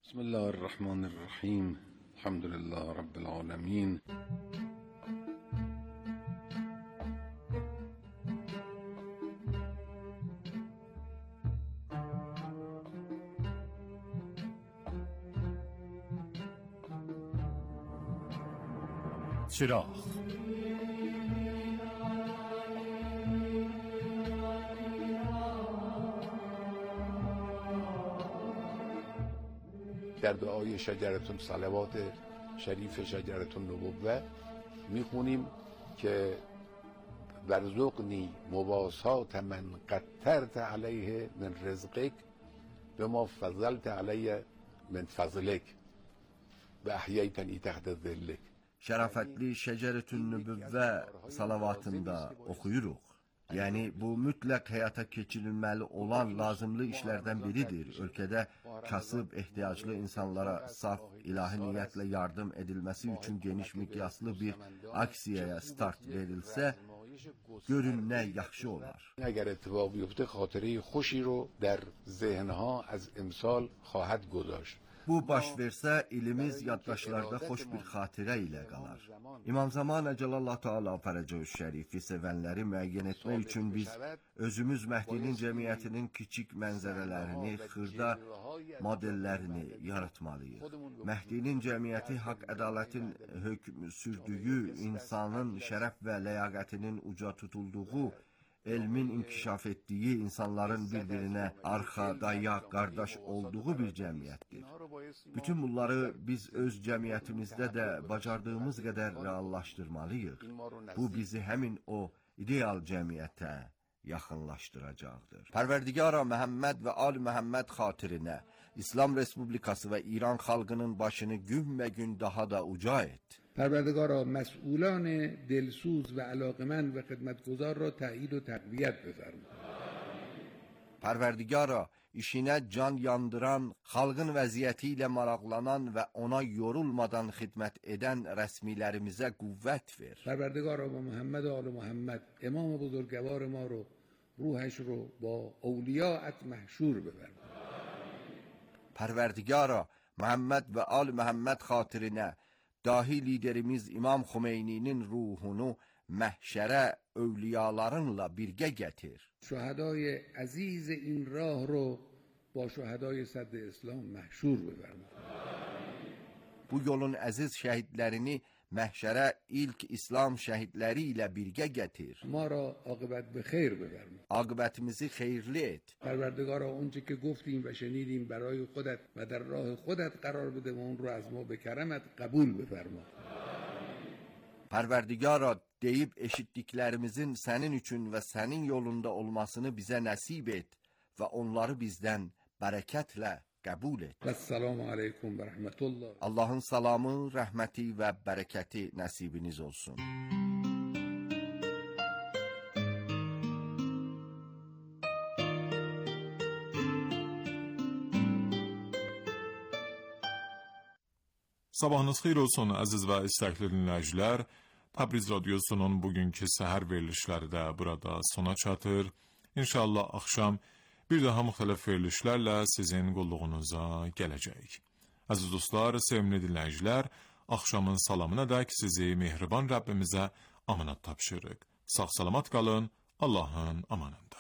بسم الله الرحمن الرحیم. الحمد لله رب العالمین. چراغ در دعای شجرتون صلوات شریف شجرتون نبوه میخونیم که ورزقنی مواسات من قطرت علیه من رزقک به ما فضلت علیه من فضلک و احییتنی تحت ذلک. Şərəfətli Şəcərətün Nübüvvə salavatında oxuyuruq. Yəni, bu mütləq həyata keçirilməli olan lazımlı işlərdən biridir. Ölkədə kasıb, ehtiyaclı insanlara saf, ilahi niyyətlə yardım edilməsi üçün geniş miqyaslı bir aksiyaya start verilsə, görün nə yaxşı olar. اگر اتفاق بیفته خاطره خوشی رو در ذهنها از امسال خواهد گذاشت. Bu baş versə, ilimiz yaddaşlarda xoş bir xatirə ilə qalar. İmam Zaman Əcəlallah Teala Fərəcəü Şərifi sevənləri müəyyən etmək üçün biz özümüz Məhdinin cəmiyyətinin kiçik mənzərələrini, xırda modellərini yaratmalıyıq. Məhdinin cəmiyyəti haqq ədalətin hökm sürdüyü, insanın şərəf və ləyaqətinin uca tutulduğu, elmin inkişaf etdiyi, insanların bir-birinə arxa, dayaq, qardaş olduğu bir cəmiyyətdir. Bütün bunları biz öz cəmiyyətimizdə də bacardığımız qədər reallaşdırmalıyıq. Bu bizi həmin o ideal cəmiyyətə yaxınlaşdıracaqdır. Pərverdigara Məhəmməd və Ali Məhəmməd xatirinə İslam Respublikası və İran xalqının başını gün daha da uca et. پروردگارا مسئولان دلسوز و علاقمند و خدمتگزار را تأیید و تقویت بفرما. Pərverdigara işinə can yandıran, xalqın vəziyyəti ilə maraqlanan və ona yorulmadan xidmət edən rəsmilərimizə qüvvət ver. پروردگارا با محمد و آل محمد امام بزرگوار ما رو روحش رو با اولیاءت محشور بفرما. Pərverdigara Məhəmməd və Ali Məhəmməd xatirinə dahi liderimiz İmam Xümeyninin ruhunu məhşərə övliyalarınla birgə gətir. شهدای عزیز این راه رو با شهدای صدر اسلام محشور بفرما. Bu yolun əziz şəhidlərini məhşərə ilk İslam şəhidləri ilə birgə gətir. ما را عاقبت به خیر بفرما. Aqibətimizi xeyirli et. پروردگارا اونچه که گفتیم و شنیدیم برای خودت و در راه خودت قرار بده و اون رو از ما به کرمت قبول بفرما. Pərverdigara deyib eşitdiklərimizin sənin üçün və sənin yolunda olmasını bizə nəsib et və onları bizdən bərəkətlə qəbul et. Vəssalamu aleykum və rəhmətullah. Allahın salamı, rəhməti və bərəkəti nəsibiniz olsun. Sabahınız xeyir olsun əziz və istəkli dinləyicilər. Təbriz Radyosu'nun bugünkü səhər verilişləri də burada sona çatır. İnşallah axşam bir daha müxtəlif verilişlərlə sizin qulluğunuza gələcək. Əziz dostlar, sevimli dinləyicilər, axşamın salamına dək sizi mehriban Rəbbimizə amanat tapşırıq. Sağ-salamat qalın, Allahın amanında.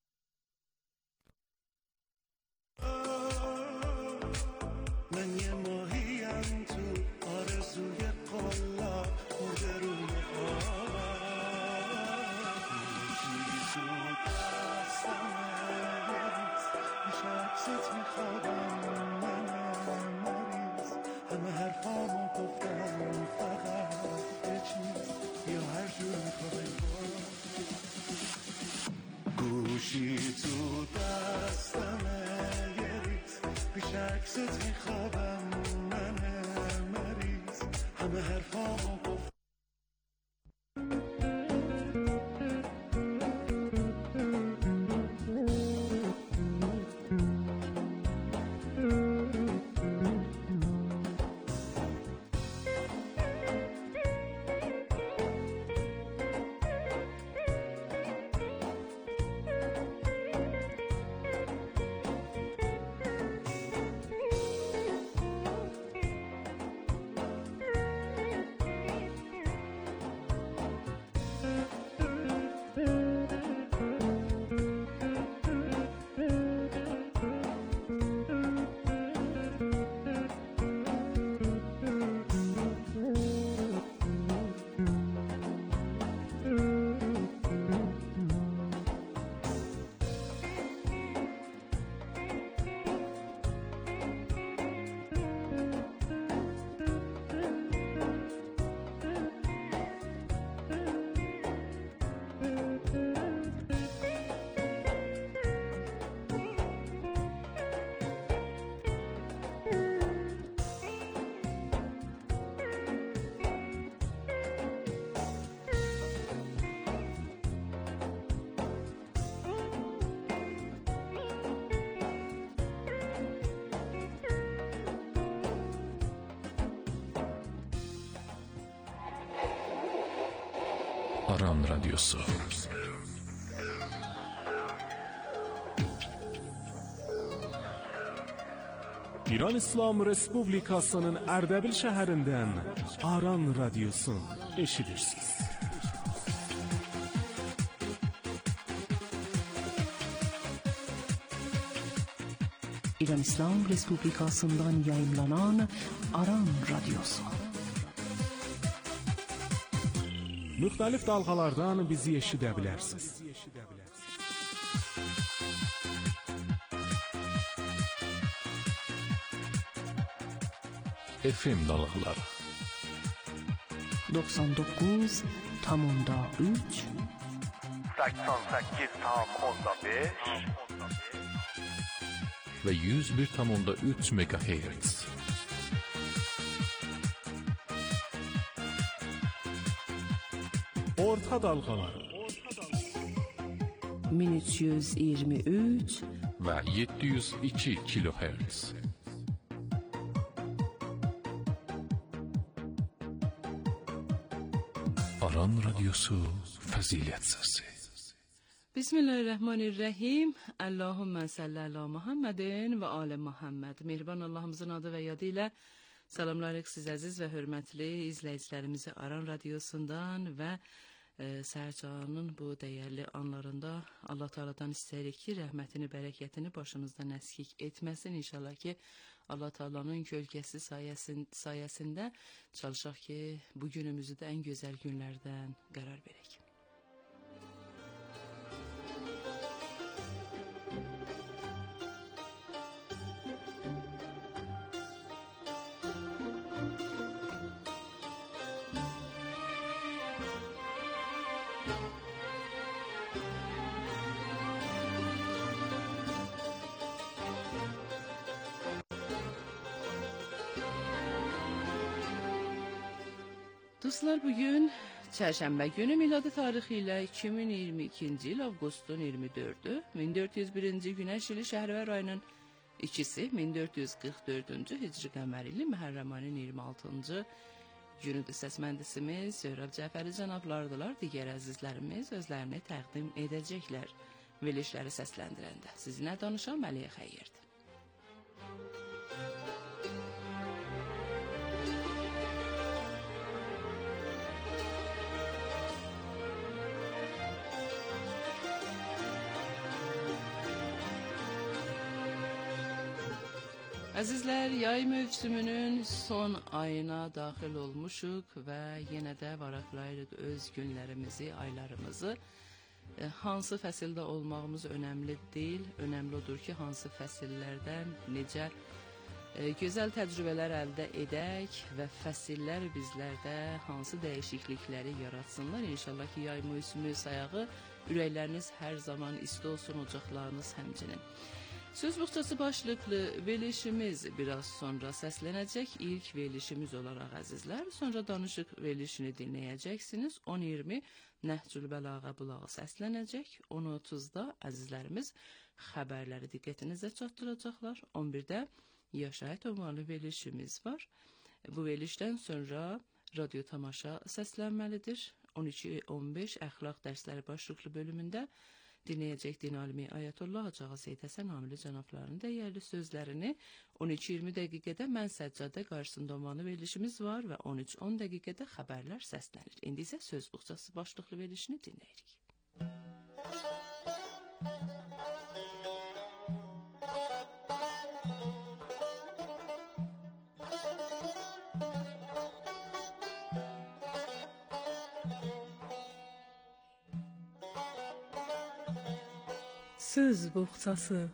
گوشی تو دستمه یه ریز پیش عکست میخوابم من مریض همه حرفامو گفت Aran Radyosu. İran İslam Respublikasının Ərdəbil şəhərindən Aran Radyosu eşidirsiniz. İran İslam Respublikasından yayımlanan Aran Radyosu. Müxtəlif dalğalardan bizi eşidə bilərsiniz. FM dalgaları 99,3 88,5 ve 101,3 MHz. Orta dalğaları 1323 ve 702 kHz. Aran Radyosu Fazilet Sesi. Bismillahirrahmanirrahim. Allahümme salli ala Muhammedin ve ale Muhammed. Mehriban Allah'ımızın adı ve yadıyla salamlarıq siz əziz və hörmətli izləyicilərimizi Aran Radyosundan və Sərcanın bu dəyərli anlarında Allah Teala'dan istəyirik ki, rəhmətini, bərəkətini başımızdan əskik etməsin. İnşallah ki, Allah Teala'nın kölgəsi sayəsində çalışaq ki, bu günümüzü də ən gözəl günlərdən qərar verək. Dostlar, bugün Çərşənbə günü miladi tarixi ilə 2022-ci il avqustun 24-ü, 1401-ci Günəş ili Şəhrivər ayının 2-si, 1444-cü Hicri qəməri ili Məhərrəm ayının 26-cı günüdür. Səs mühəndisimiz Söhrəb Cəfəri cənablardılar. Digər əzizlərimiz özlərini təqdim edəcəklər. Verilişləri səsləndirəndə sizinlə danışan Məliyə Xəyyirdir. Əzizlər, yay mövsümünün son ayına daxil olmuşuq və yenə də varaqlayırıq öz günlərimizi, aylarımızı. Hansı fəsildə olmağımız önəmli deyil, önəmli odur ki, hansı fəsillərdən necə gözəl təcrübələr əldə edək və fəsillər bizlərdə hansı dəyişiklikləri yaratsınlar. İnşallah ki, yay mövsümü sayağı ürəkləriniz hər zaman isti olsun, ocaqlarınız həmçinin. Söz buxçası başlıqlı verilişimiz biraz sonra səslənəcək. İlk verilişimiz olaraq əzizlər, sonra danışıq verilişini dinləyəcəksiniz. 10:20 Nəhcül Bəlağa bulağı səslənəcək. 10:30-da əzizlərimiz xəbərləri diqqətinizə çatdıracaqlar. 11-də Yaşayət ünvanlı verilişimiz var. Bu verilişdən sonra radyo tamaşa səslənməlidir. 12:15 əxlaq dərsləri başlıqlı bölümündə dinləyəcək Dinalimi Ayətullah Hacı Seyid Həsən Amili cənablarının dəyərli sözlərini. 12:20 dəqiqədə Mən Səccadə qarşısında ünvanlı verilişimiz var və 13:10 dəqiqədə xəbərlər səslənir. İndi isə söz buxçası başlıqlı verilişini dinləyirik. Söz buxçası.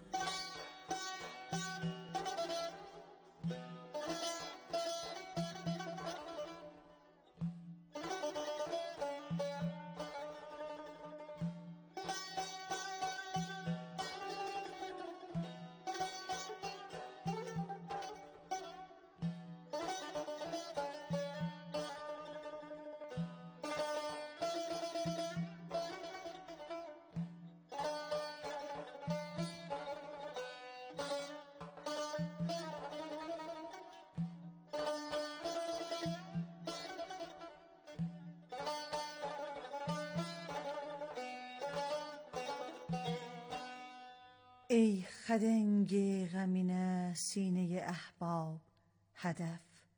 ای خدنگ غمینه سینه احباب هدف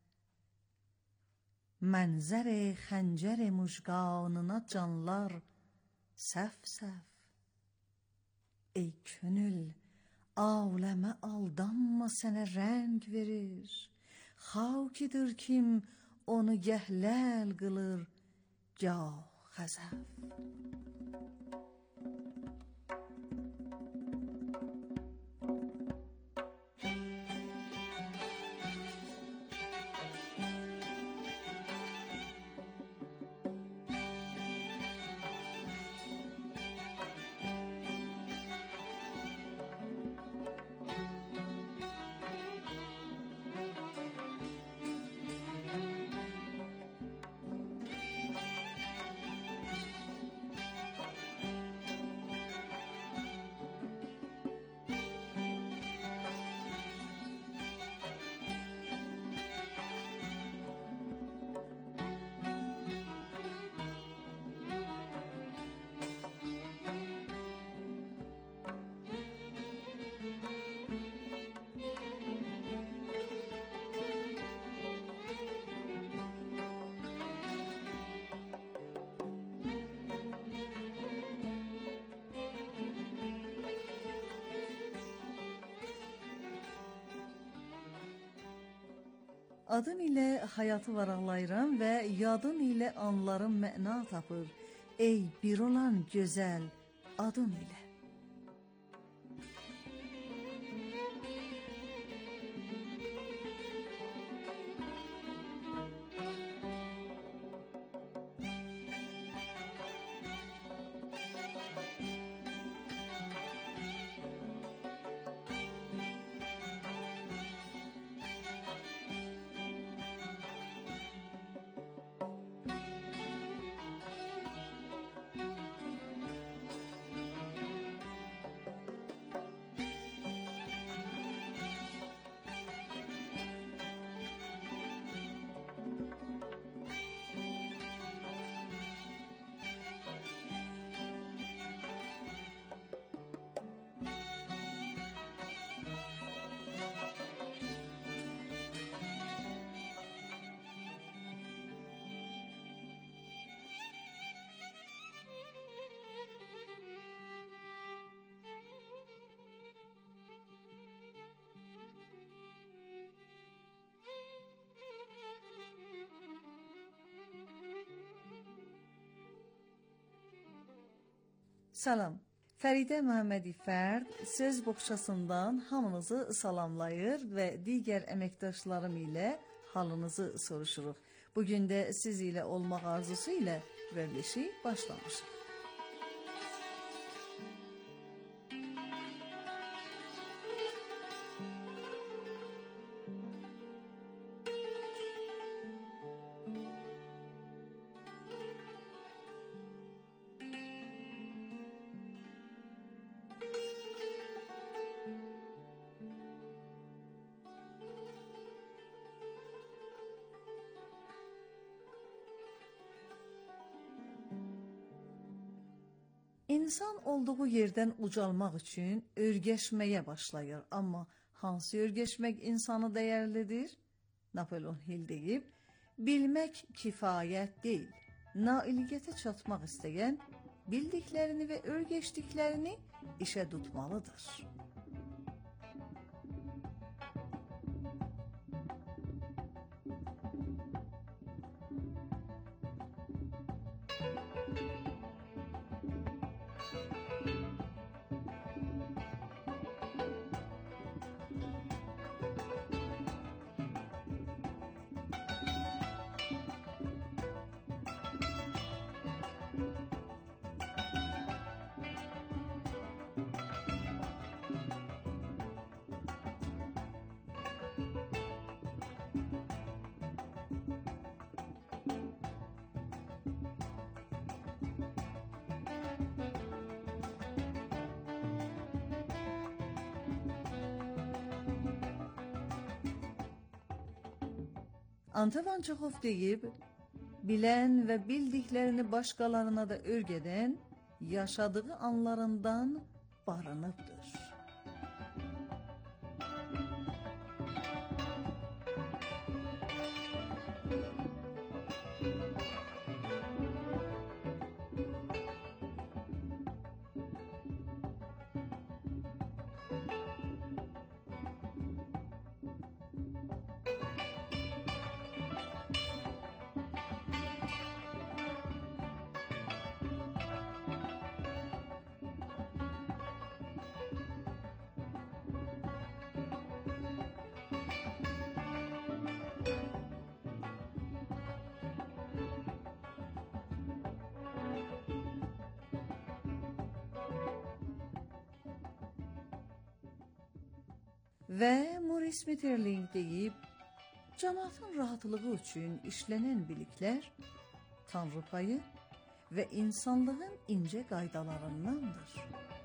منظر خنجر mujganına canlar saf saf. Ey könül, aləmə aldanma sənə rəng verir. Xakidir kim onu gəhləl qılır, gah xəzəf. Adın ilə həyatı varaqlayıram və yadın ilə anlarım məna tapır. Ey bir olan gözəl adın ilə. Salam. Fəridə Məhəmmədi Fərd söz boğçasından hamınızı salamlayır və digər əməkdaşlarım ilə halınızı soruşuruq. Bugün də siz ilə olmaq arzusu ilə verilişi başlamışıq. İnsan olduğu yerdən ucalmaq üçün örgəşməyə başlayır. Amma hansı örgəşmək insanı dəyərlidir? Napoleon Hill deyib, bilmək kifayət deyil. Nailiyyətə çatmaq istəyən bildiklərini və örgəşdiklərini işə tutmalıdır. Antoine Çexov deyib, bilən və bildiklərini başqalarına da örgədən yaşadığı anlarından barınıbdır. Və Maurice Maeterlinck deyib, cəmaatın rahatlığı üçün işlənən biliklər Tanrı payı və insanlığın incə qaydalarındandır.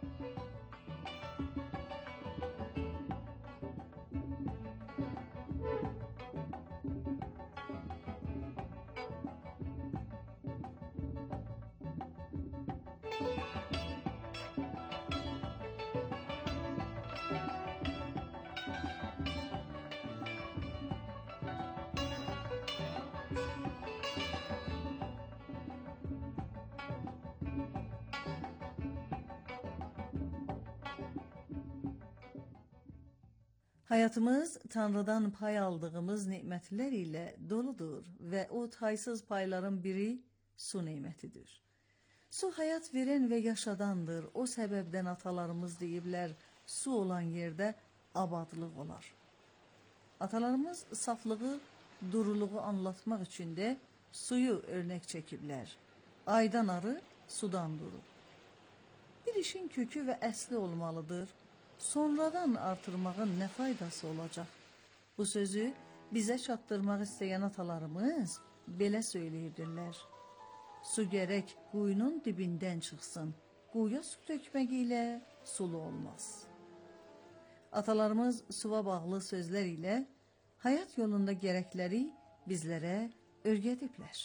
Həyatımız Tanrıdan pay aldığımız nemətlər ilə doludur və o taysız payların biri su nemətidir. Su həyat verən və yaşadandır. O səbəbdən atalarımız deyiblər, su olan yerdə abadlıq olar. Atalarımız saflığı, duruluğu anlatmaq üçün də suyu örnək çəkiblər. Aydan arı sudan durur. Bir işin kökü və əsli olmalıdır. Sonradan artırmağın nə faydası olacaq? Bu sözü bizə çatdırmaq istəyən atalarımız belə söyləyirdirlər. Su gərək quyunun dibindən çıxsın. Quyuya su tökmək ilə sulu olmaz. Atalarımız suva bağlı sözlər ilə həyat yolunda gərəkləri bizlərə öyrədiblər.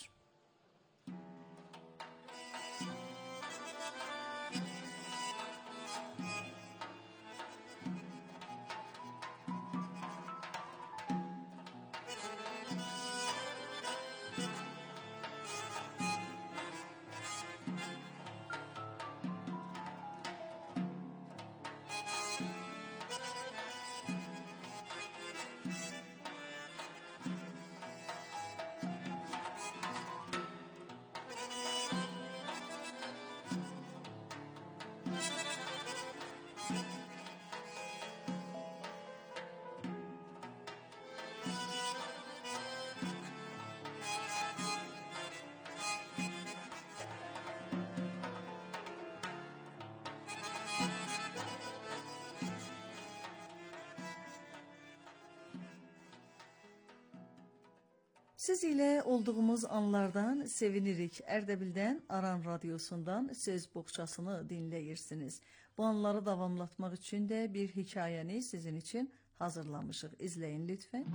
Siz ilə olduğumuz anlardan sevinirik. Ərdəbildən Aran Radiosundan söz boğçasını dinləyirsiniz. Bu anları davamlatmaq üçün də bir hekayəni sizin üçün hazırlamışıq. İzləyin lütfən.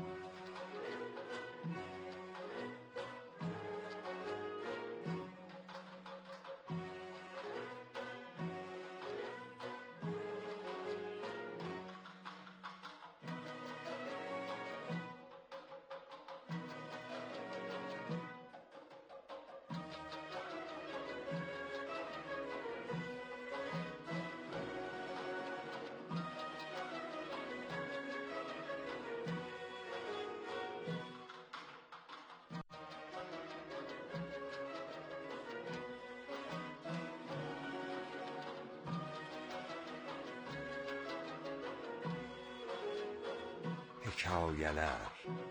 Hekayələr.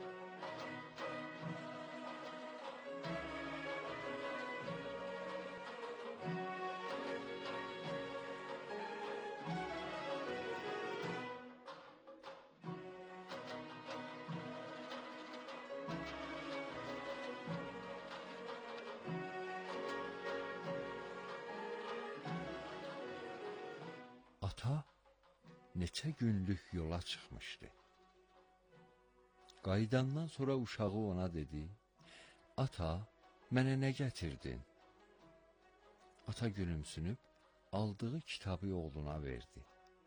Ata neçə günlük yola çıxmışdı. Qayıdandan sonra uşağı ona dedi, ata, mənə nə gətirdin? Ata gülümsünüb, aldığı kitabı oğluna verdi.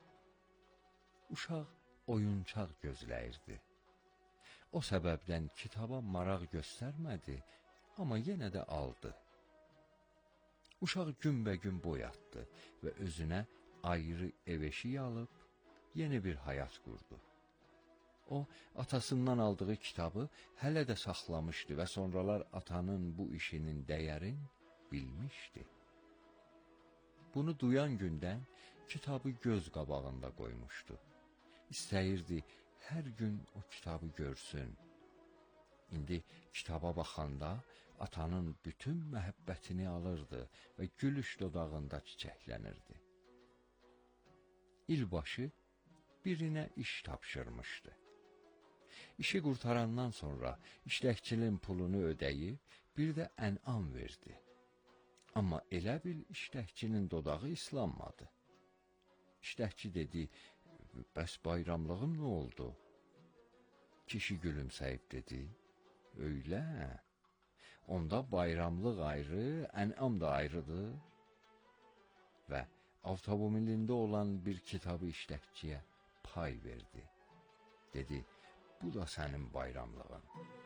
Uşaq oyuncaq gözləyirdi. O səbəbdən kitaba maraq göstərmədi, amma yenə də aldı. Uşaq günbəgün boyatdı və özünə ayrı ev eşiyi alıb, yeni bir həyat qurdu. O, atasından aldığı kitabı hələ də saxlamışdı və sonralar atanın bu işinin dəyərin bilmişdi. Bunu duyan gündən kitabı göz qabağında qoymuşdu. İstəyirdi hər gün o kitabı görsün. İndi kitaba baxanda atanın bütün məhəbbətini alırdı və gülüş dodağında çiçəklənirdi. İlbaşı birinə iş tapşırmışdı. İşi qurtarandan sonra işləkçinin pulunu ödəyib, bir də ənam verdi. Amma elə bil işləkçinin dodağı islanmadı. İşləkçi dedi, bəs bayramlığım nə oldu? Kişi gülümsəyib dedi, öylə, onda bayramlıq ayrı, ənam da ayrıdır. Və avtomobilində olan bir kitabı işləkçiyə pay verdi. Dedi, bu da sənin bayramlığın.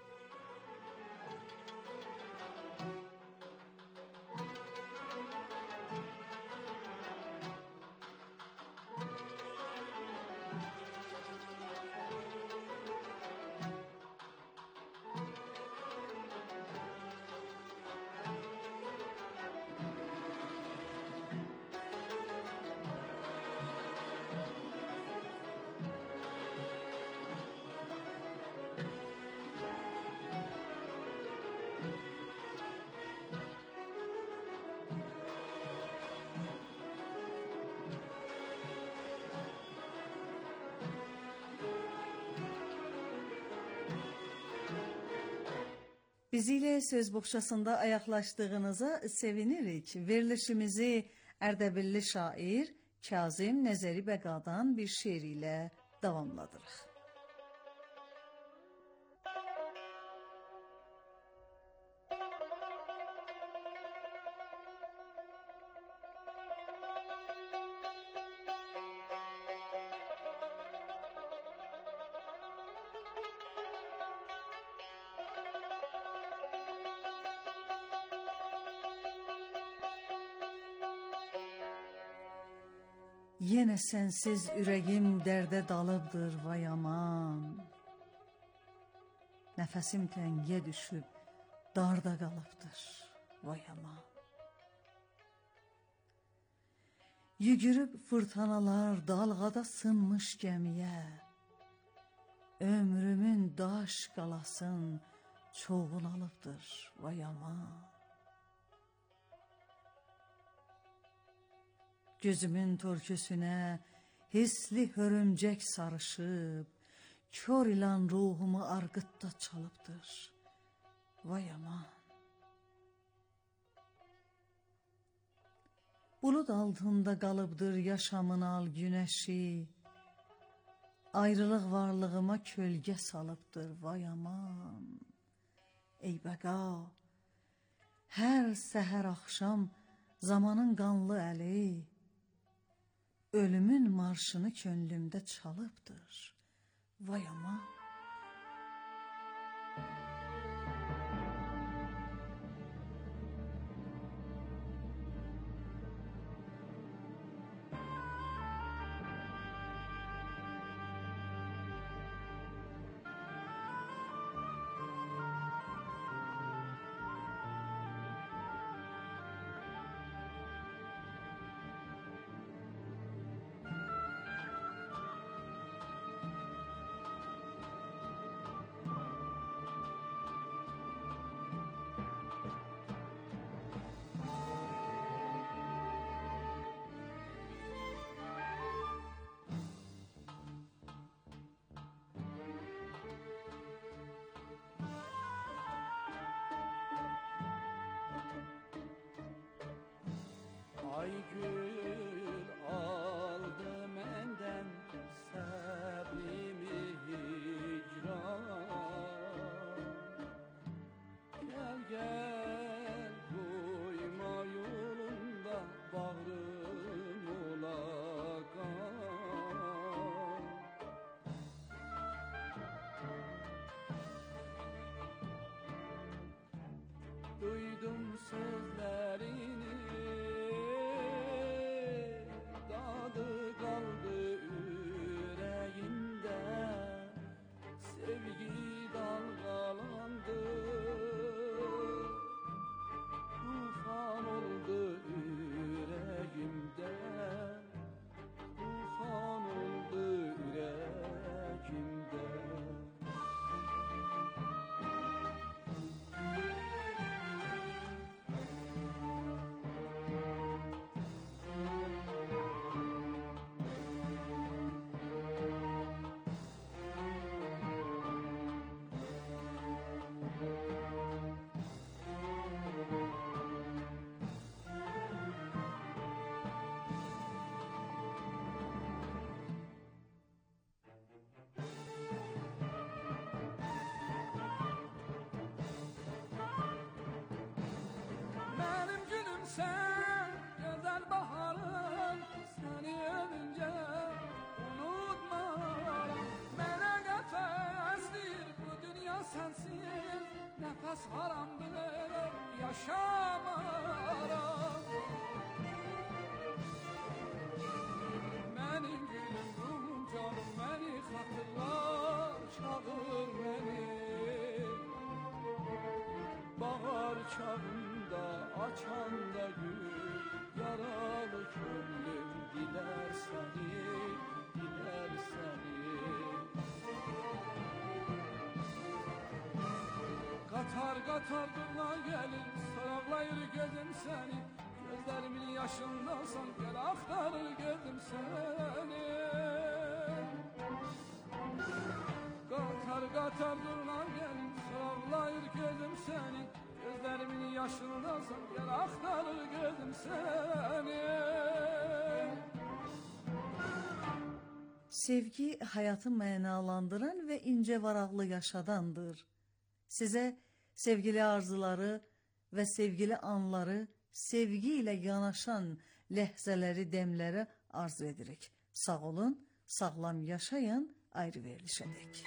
Bizi ilə söz boğçasında ayaqlaşdığınıza sevinirik. Verilişimizi Ərdəbilli şair Kazım Nəzəri Bəqadan bir şeir ilə davamladırıq. Yenə sənsiz ürəyim dərdə dalıbdır vay aman. Nəfəsim təngiyə düşüb darda qalıbdır vay aman. Yügürüb fırtınalar dalğada sınmış gəmiyə, ömrümün daş qalasın çoğun alıbdır vay aman. Gözümün törküsünə hisli hörümcək sarışıb, kör ilan ruhumu arqıtda çalıbdır vay aman. Bulud altında qalıbdır yaşamın al günəşi, ayrılıq varlığıma kölgə salıbdır vay aman. Ey bəqa, hər səhər axşam zamanın qanlı əli, ölümün marşını könlümdə çalıbdır vay aman. sen güzel baharım, seni övünce unutmaram. Mene nefestir bu dünya sensiz, nefes haram bilerek yaşamaram. Benim gülüm, ruhum, canım beni hatırlar, çağır beni. Bahar çağında açan da gül, yaralı gönlüm diler seni, diler seni. Katar katar durma gelir, sarıklayır gözüm seni. Gözlerimin yaşındasan gel aktarır gözüm seni. Katar katar durma gelir, sarıklayır gözüm seni. Gözlerimin yaşındasan gel aktarır gözüm seni. Sevgi hayatı mənalandıran ve ince varaqlı yaşadandır. Size sevgili arzuları ve sevgili anları, sevgi ile yanaşan ləhzələri, demləri arzu edirik. Sağ olun, sağlam yaşayın, ayrı verilişədək.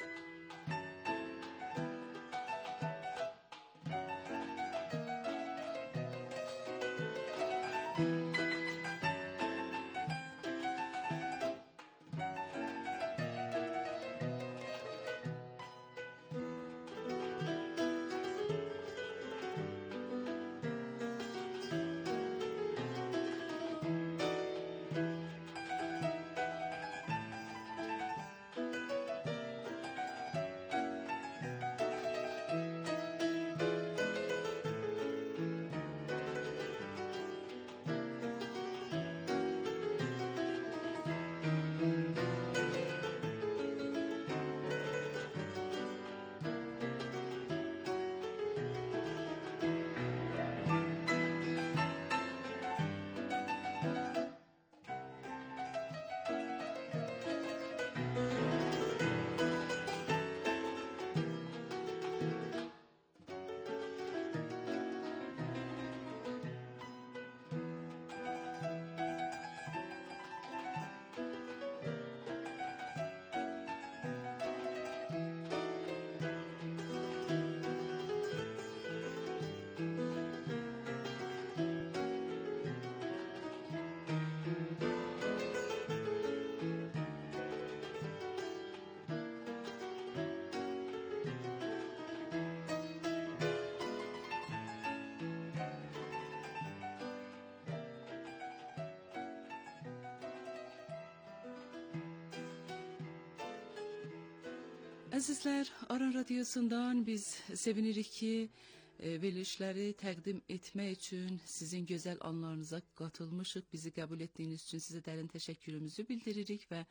Əzizlər, Aran Radiosundan biz sevinirik ki, verilişləri təqdim etmək üçün sizin gözəl anlarınıza qatılmışıq. Bizi qəbul etdiyiniz üçün sizə dərin təşəkkürümüzü bildiririk və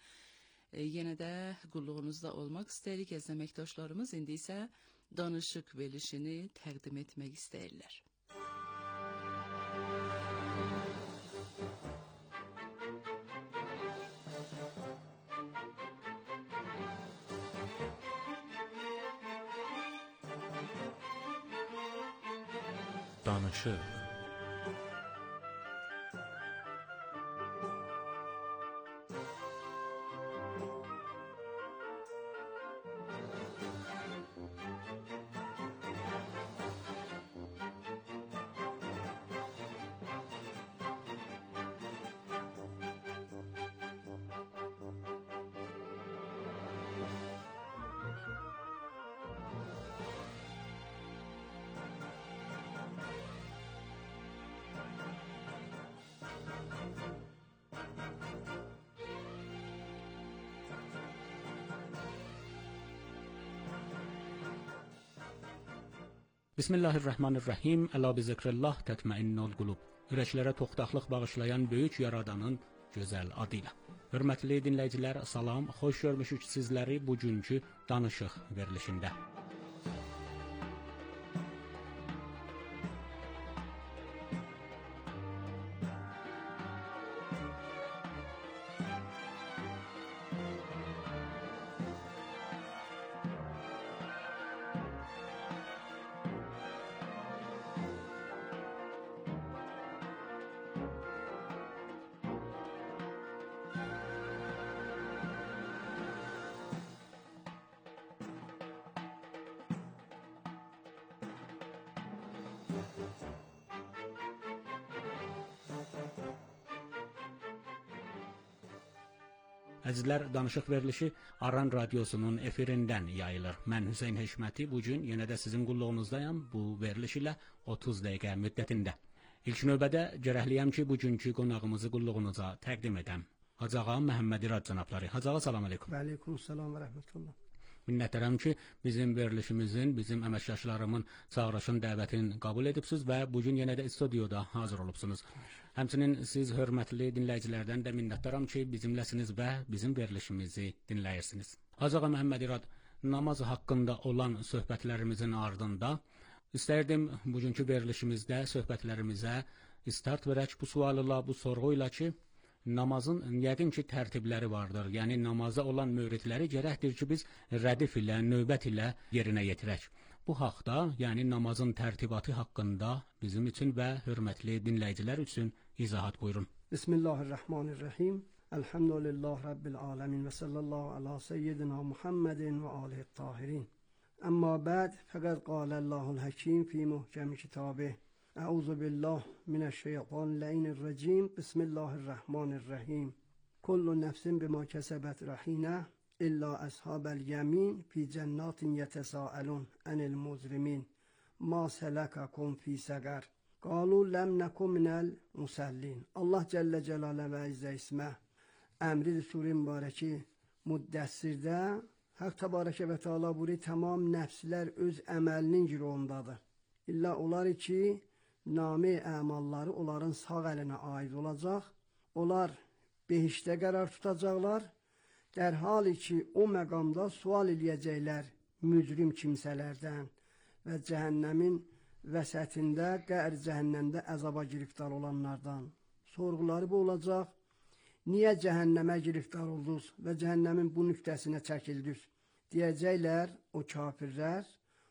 yenə də qulluğunuzda olmaq istəyirik. Əziz əməkdaşlarımız indi isə danışıq verilişini təqdim etmək istəyirlər. Danışıq. Bismillahirrahmanirrahim. Əla bi zikrəllah tətməinnul qulub. Ürəklərə toxtaqlıq bağışlayan böyük yaradanın gözəl adıyla. Hörmətli dinləyicilər, salam, xoş görmüşük sizləri bugünkü danışıq verilişində. Əzizlər, danışıq verilişi Aran Radiosunun efirindən yayılır. Mən Hüseyn Heşməti bu gün yenə də sizin qulluğunuzdayam bu veriliş ilə 30 dəqiqə müddətində. İlk növbədə gərəkliyəm ki, bugünkü qonağımızı qulluğunuza təqdim edəm. Hacı Ağa Məhəmməd İrad cənabları. Hacı Ağa, salam aleykum. Və aleykum salam və rəhmətullah. Minnətdaram ki, bizim verilişimizin, bizim əməkdaşlarımın çağırışın, dəvətini qəbul edibsiniz və bugün yenə də studiyada hazır olubsunuz. Həmçinin siz hörmətli dinləyicilərdən də minnətdaram ki, bizimləsiniz və bizim verilişimizi dinləyirsiniz. Hacı Ağa Məhəmməd İrad, namaz haqqında olan söhbətlərimizin ardında istərdim bugünkü verilişimizdə söhbətlərimizə start verək bu sualıyla, bu sorğuyla ki, namazın yəqin ki tərtibləri vardır. Yəni namaza olan müridləri gərəkdir ki, biz rədif ilə, növbət ilə yerinə yetirək. Bu haqda, yəni namazın tərtibatı haqqında bizim üçün və hörmətli dinləyicilər üçün izahat buyurun. Bismillahirrahmanirrahim. Elhamdülillah Rabbil alemin ve sallallahu ala seyyidina Muhammedin ve alihi tahirin. Amma ba'd, fəqəd qaləllahul həkim fi muhkəm kitabih. أعوذ بالله من الشيطان اللعين الرجيم بسم الله الرحمن الرحيم كل نفس بما كسبت رهينة إلا أصحاب اليمين في جنات يتساءلون عن المجرمين ما سلككم في سقر قالوا لم نكن من المصلين Allah Celle Celaluhu ve İzze ismə əmri sure mübarəki müddəssirdə Hak Tebareke ve Teala buyuruyor tamam nəfslər öz əməlinin girondadır. İlla onlar ki nami əmalları onların sağ əlinə aid olacaq. Onlar behişdə qərar tutacaqlar. Dərhal ki o məqamda sual eləyəcəklər mücrim kimsələrdən və cəhənnəmin vəsətində, qər cəhənnəmdə əzaba giriftar olanlardan. Sorğuları bu olacaq. Niyə cəhənnəmə giriftar oldunuz və cəhənnəmin bu nüqtəsinə çəkildiniz? Deyəcəklər o kafirlər,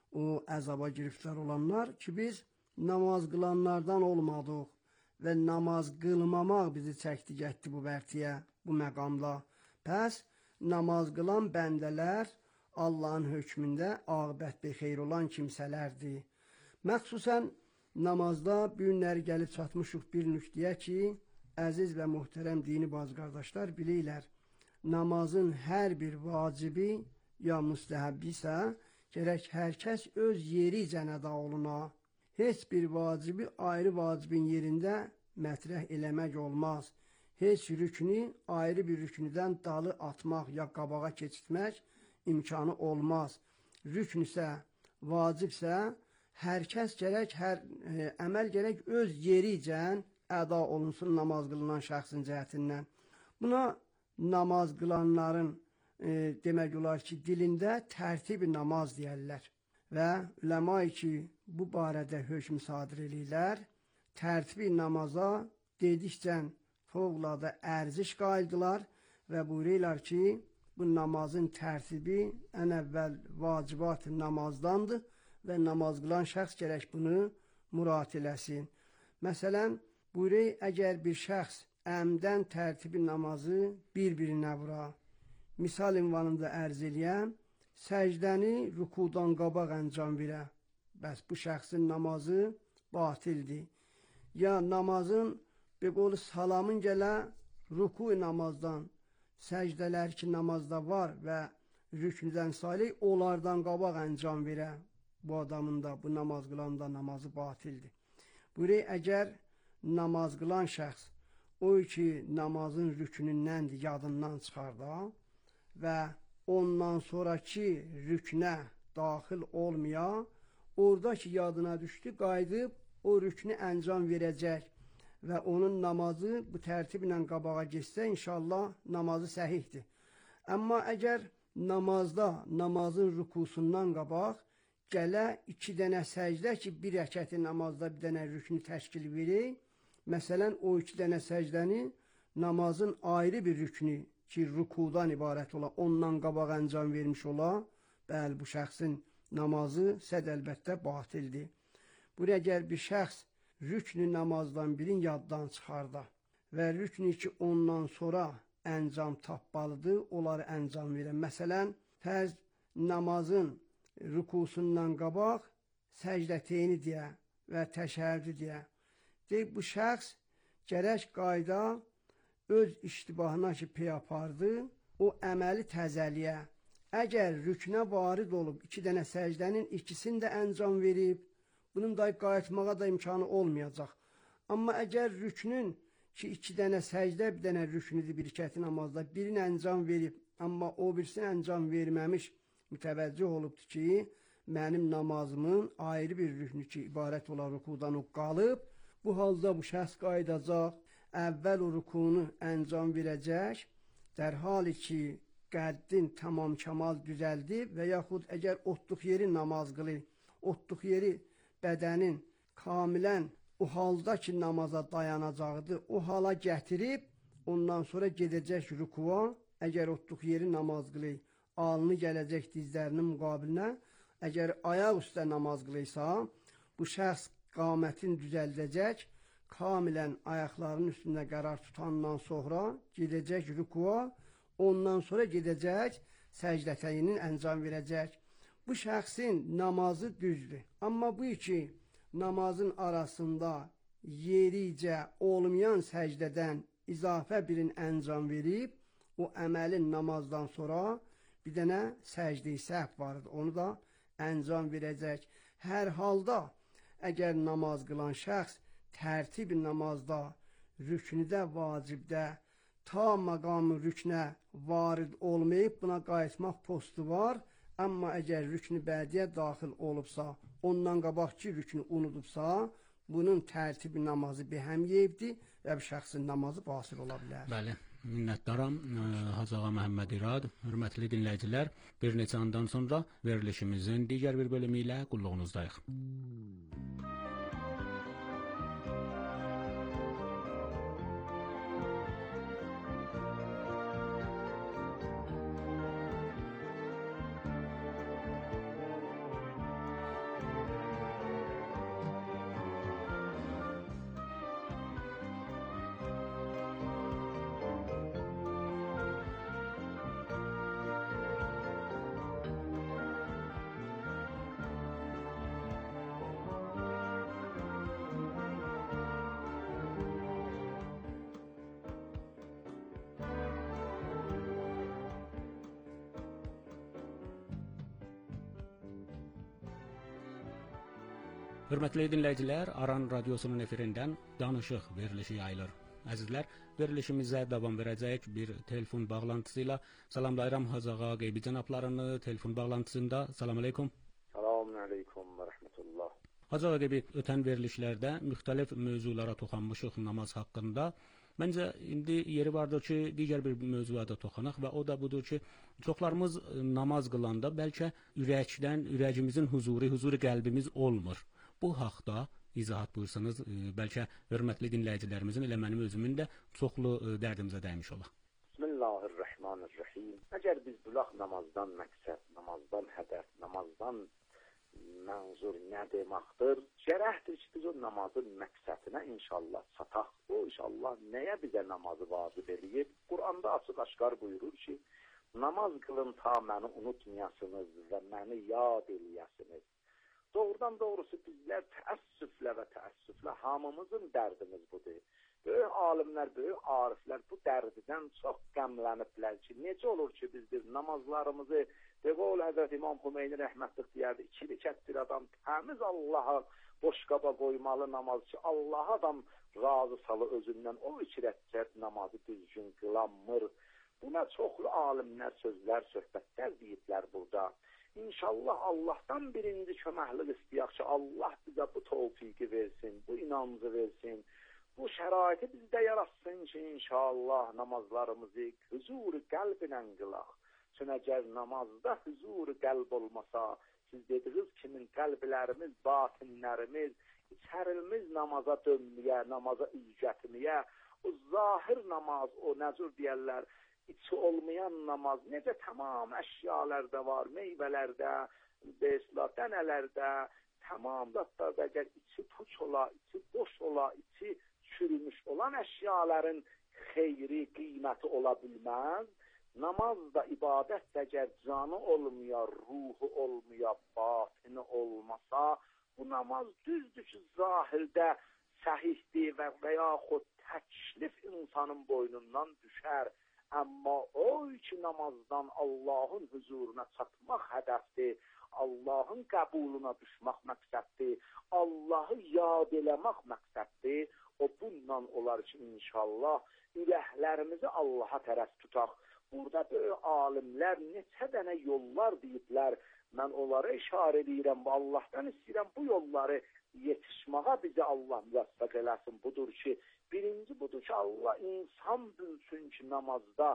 o əzaba giriftar olanlar ki biz namaz qılanlardan olmadıq və namaz qılmamaq bizi çəkdi getdi bu vərtiyə, bu məqamda. Pəs namaz qılan bəndələr Allahın hökmündə aqibət xeyir olan kimsələrdir. Məxsusən namazda bu günləri gəlib çatmışıq bir nüqtəyə ki, əziz və muhterəm dini baz qardaşlar bilirlər, namazın hər bir vacibi ya müstəhəbbi isə gərək hər kəs öz yeri cənədə oluna. Heç bir vacibi ayrı vacibin yerində mətrəh eləmək olmaz. Heç rükünü ayrı bir rükünüdən dalı atmaq ya qabağa keçirtmək imkanı olmaz. Rükün isə, vacibsə, hər kəs gərək, hər əməl gərək öz yericən əda olunsun namaz qılınan şəxsin cəhətindən. Buna namaz qılanların demək olar ki, dilində tərtib-i namaz deyərlər. Və üləma-i ki, bu barədə hökm sadir eləyirlər, tərtibi namaza dedikcən fövqəladə ərziş qaydılar və buyururlar ki, bu namazın tərtibi ən əvvəl vacibat namazdandır və namaz qılan şəxs gərək bunu mürat eləsin. Məsələn, buyurur, əgər bir şəxs əmdən tərtibi namazı bir-birinə vura, misal ünvanında ərz eləyəm, səcdəni rükudan qabaq əncam verə. Bəs bu şəxsin namazı batildir. Ya namazın bir qolu salamın gələ rüku namazdan, səcdələr ki namazda var və rüknüdən salih onlardan qabaq əncam verə. Bu adamın da, bu namaz qılanda namazı batildir. Buyuruyor, əgər namaz qılan şəxs o ki namazın rüknündəndir, yadından çıxarda və ondan sonraki rüknə daxil olmaya, oradakı yadına düşdü, qayıdıb o rüknü əncam verəcək və onun namazı bu tərtiblə qabağa geçsə, inşallah namazı səhihdir. Amma əgər namazda, namazın rükusundan qabaq, gələ 2 dənə səcdə ki, bir rəkəti namazda bir dənə rüknü təşkil verir, məsələn, o 2 dənə səcdəni namazın ayrı bir rüknü ki, rükudan ibarət ola, ondan qabaq əncam vermiş ola, bəli, bu şəxsin namazı səd əlbəttə batildir. Buraya əgər bir şəxs rüknü namazdan birin yaddan çıxarda və rüknü ki, ondan sonra əncam tapmalıdır, onları əncam verən. Məsələn, fərz namazın rükusundan qabaq səcdəteyni deyə və təşəbbüdüyə. Deyib, bu şəxs gərək qayda öz iştibahına ki pey apardı, o əməli təzəliyə. Əgər rüknə varid olub, 2 dənə səcdənin ikisini də əncam verib, bunun da qayıtmağa da imkanı olmayacaq. Amma əgər rüknün ki 2 dənə səcdə, bir dənə rüknüdür bir rükəti namazda, birini əncam verib, amma o birisini əncam verməmiş mütəvəccüh olubdur ki, mənim namazımın ayrı bir rüknü ki, ibarət olan rükudan o qalıb, bu halda bu şəxs qayıdacaq, əvvəl o rükunu əncam verəcək, dərhali ki, qəddin tamam kəmal düzəldib və yaxud əgər otluq yeri namaz qılır, otluq yeri bədənin kamilən o halda ki, namaza dayanacaqdır, o hala gətirib, ondan sonra gedəcək rükua, əgər otluq yeri namaz qılır, alnı gələcək dizlərinin müqabilinə, əgər ayaq üstə namaz qılırsa, bu şəxs qamətin düzəldəcək, kamilən ayaqlarının üstündə qərar tutandan sonra gedəcək rükua, ondan sonra gedəcək səcdətəyinin əncam verəcək. Bu şəxsin namazı düzdür. Amma bu iki namazın arasında yericə olmayan səcdədən izafə birin əncam verib, o əməlin namazdan sonra bir dənə səcdə-i səhv vardır, onu da əncam verəcək. Hər halda, əgər namaz qılan şəxs tərtib namazda, rüknüdə, vacibdə, ta məqamı rüknə varid olmayıb, buna qayıtmaq postu var. Amma əgər rüknü bədiyə daxil olubsa, ondan qabaqki rüknü unudubsa, bunun tərtibi namazı behəm yeyibdir və bir şəxsin namazı basil ola bilər. Bəli, minnətdaram Hacı Ağa Məhəmməd İrad. Hörmətli dinləyicilər, bir neçə andan sonra verilişimizin digər bir bölümü ilə qulluğunuzdayıq. Hörmətli dinləyicilər, Aran Radiosunun efirindən danışıq verilişi yayılır. Əzizlər, verilişimizə davam verəcək bir telefon bağlantısı ilə salamlayıram Hacı Ağa qeybi cənablarını telefon bağlantısında. Salam aleykum. Selamun aleykum və rəhmətullah. Hacı Ağa qeybi, ötən verilişlərdə müxtəlif mövzulara toxanmışıq namaz haqqında. Məncə, indi yeri vardır ki, digər bir mövzuya da toxanaq və o da budur ki, çoxlarımız namaz qılanda bəlkə ürəyimizin huzuri qəlbimiz olmur. Bu haqda izahat buyursanız, bəlkə hörmətli dinləyicilərimizin, elə mənim özümün də çoxlu dərdimizə dəymiş olaq. Bismillahirrahmanirrahim. Əgər biz bulaq namazdan məqsəd, namazdan hədəf, namazdan mənzur nə deməkdir? Gərəkdir ki, biz o namazın məqsədinə inşallah çataq. O inşallah nəyə bizə namazı vacib eləyib? Quranda açıq aşkar buyurur ki, namaz qılın ta məni unutmayasınız və məni yad eləyəsiniz. Doğrudan doğrusu bizlər təəssüflə hamımızın dərdimiz budur. Böyük alimlər, böyük ariflər bu dərdidən çox qəmləniblər ki, necə olur ki, biz bir namazlarımızı, Deqol Həzrət İmam Xümeyni rəhmətlik deyərdi, 2 rükət bir adam təmiz Allaha boş qaba qoymalı namaz ki, Allah adam razı salı özündən o 2 rükət namazı düzgün qılanmır. Buna çoxlu alimlər sözlər, söhbətlər deyiblər burada. İnşallah Allah'tan birinci köməklik istəyək ki, Allah bizə bu tövfiqi versin, bu inancı versin, bu şəraiti bizdə yaratsın ki, inşallah namazlarımızı huzur qəlblə qılaq. Çünki əgər namazda huzur qəlb olmasa, siz dediniz kimin qəlblərimiz, batinlərimiz, içərimiz namaza dönməyə, namaza üzgətməyə, o zahir namaz, o necür deyərlər, içi olmayan namaz, necə tamam əşyalarda var, meyvələrdə, dənələrdə, tamam zatlarda əgər içi puç ola, içi boş ola, içi çürümüş olan əşyaların xeyri, qiyməti ola bilməz. Namaz da, ibadət də əgər canı olmaya, ruhu olmaya, batini olmasa, bu namaz düzdür ki, zahirdə səhihdir və yaxud təklif insanın boynundan düşər. Amma o iki namazdan Allahın huzuruna çatmaq hədəfdir, Allahın qəbuluna düşmək məqsəddir, Allahı yad eləmək məqsəddir. O bundan olar ki, inşallah ürəklərimizi Allaha tərəf tutaq. Burada böyük alimlər neçə dənə yollar deyiblər. Mən onlara işarə edirəm və Allahdan istəyirəm bu yolları yetişməyə bizi Allah müvəffəq eləsin. Budur ki, birinci budur ki, Allah insan bilsin ki, namazda